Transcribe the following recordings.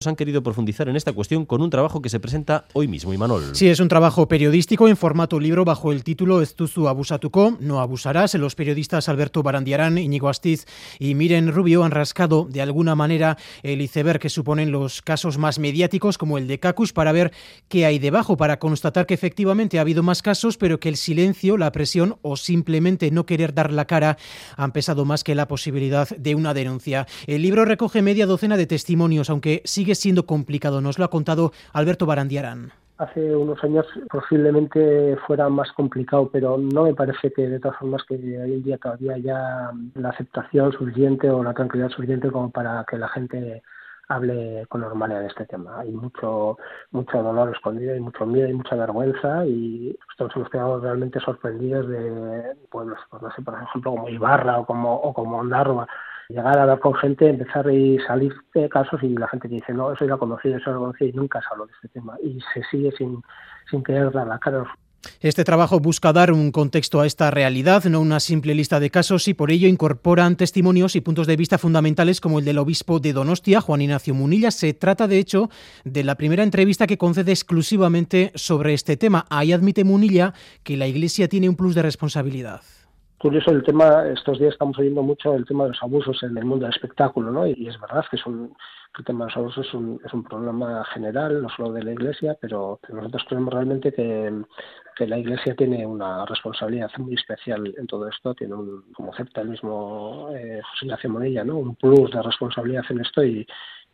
Han querido profundizar en esta cuestión con un trabajo que se presenta hoy mismo, Imanol. Sí, es un trabajo periodístico en formato libro bajo el título Ez duzu abusatuko, no abusarás. Los periodistas Alberto Barandiarán, Íñigo Astiz y Miren Rubio han rascado de alguna manera el iceberg que suponen los casos más mediáticos como el de Kakush para ver qué hay debajo, para constatar que efectivamente ha habido más casos, pero que el silencio, la presión o simplemente no querer dar la cara han pesado más que la posibilidad de una denuncia. El libro recoge media docena de testimonios, aunque sigue siendo complicado, nos lo ha contado Alberto Barandiarán. Hace unos años posiblemente fuera más complicado, pero no me parece que de todas formas que hoy en día todavía haya la aceptación suficiente o la tranquilidad suficiente como para que la gente hable con normalidad de este tema. Hay mucho dolor escondido, hay mucho miedo, hay mucha vergüenza y nos hemos quedado realmente sorprendidos de pueblos, pues no sé, por ejemplo como Ibarra o como Ondarroa. Llegar a hablar con gente, empezar y salir de casos y la gente te dice, no, eso ya lo conocí y nunca se habló de este tema. Y se sigue sin querer dar la cara. Este trabajo busca dar un contexto a esta realidad, no una simple lista de casos, y por ello incorporan testimonios y puntos de vista fundamentales como el del obispo de Donostia, Juan Ignacio Munilla. Se trata, de hecho, de la primera entrevista que concede exclusivamente sobre este tema. Ahí admite Munilla que la Iglesia tiene un plus de responsabilidad. Curioso el tema, estos días estamos oyendo mucho el tema de los abusos en el mundo del espectáculo, ¿no? Y es verdad que el tema de los abusos es un problema general, no solo de la Iglesia, pero nosotros creemos realmente que la Iglesia tiene una responsabilidad muy especial en todo esto, tiene como acepta el mismo José Ignacio Munilla, ¿no? Un plus de responsabilidad en esto y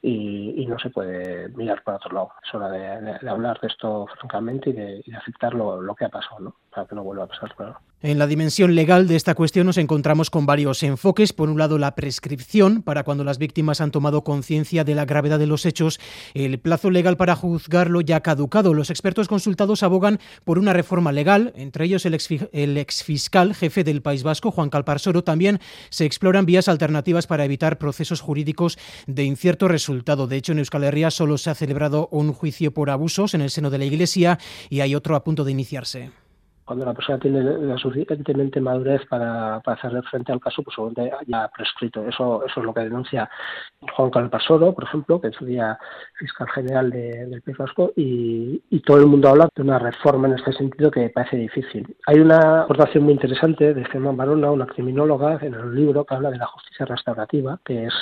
no se puede mirar para otro lado. Es hora de hablar de esto francamente y de aceptar lo que ha pasado, ¿no? Para que no vuelva a pasar, claro. En la dimensión legal de esta cuestión nos encontramos con varios enfoques. Por un lado, la prescripción, para cuando las víctimas han tomado conciencia de la gravedad de los hechos. El plazo legal para juzgarlo ya ha caducado. Los expertos consultados abogan por una reforma legal, entre ellos el exfiscal jefe del País Vasco, Juan Calparsoro. También se exploran vías alternativas para evitar procesos jurídicos de incierto resultado. De hecho, en Euskal Herria solo se ha celebrado un juicio por abusos en el seno de la Iglesia y hay otro a punto de iniciarse. Cuando la persona tiene la suficientemente madurez para hacer frente al caso, pues seguramente ya ha prescrito. Eso es lo que denuncia Juan Calparsoro, por ejemplo, que es el día fiscal general del País Vasco, y todo el mundo habla de una reforma en este sentido que parece difícil. Hay una aportación muy interesante de Gemma Barona, una criminóloga, en el libro que habla de la justicia restaurativa, que es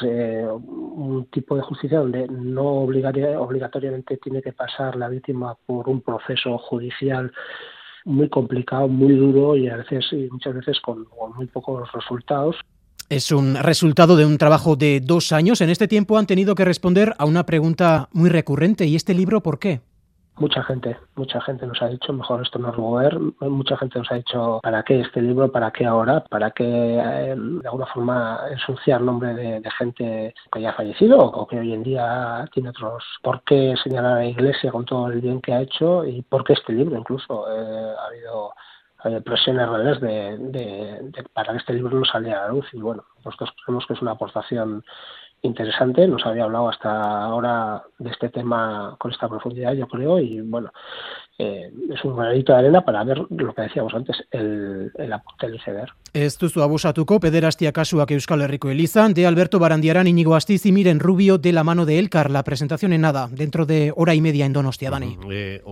un tipo de justicia donde no obligatoriamente tiene que pasar la víctima por un proceso judicial muy complicado, muy duro y muchas veces con muy pocos resultados. Es un resultado de un trabajo de 2 años. En este tiempo han tenido que responder a una pregunta muy recurrente. ¿Y este libro por qué? Mucha gente nos ha dicho, mejor esto no es mover, mucha gente nos ha dicho, ¿para qué este libro? ¿Para qué ahora? ¿Para qué de alguna forma ensuciar nombre de gente que ya ha fallecido o que hoy en día tiene otros? ¿Por qué señalar a la Iglesia con todo el bien que ha hecho? ¿Y por qué este libro incluso? Ha habido presiones reales para que este libro no saliera a la luz y bueno, nosotros creemos que es una aportación interesante, no se había hablado hasta ahora de este tema con esta profundidad, yo creo, y bueno, es un granito de arena para ver lo que decíamos antes, el apunte del iceberg. Ez duzu abusatuko, pederastia kasuak Euskal Herriko Elizan, de Alberto Barandiarán, Íñigo Astiz y Miren Rubio, de la mano de Elkar. La presentación en nada, dentro de hora y media en Donostia, Dani.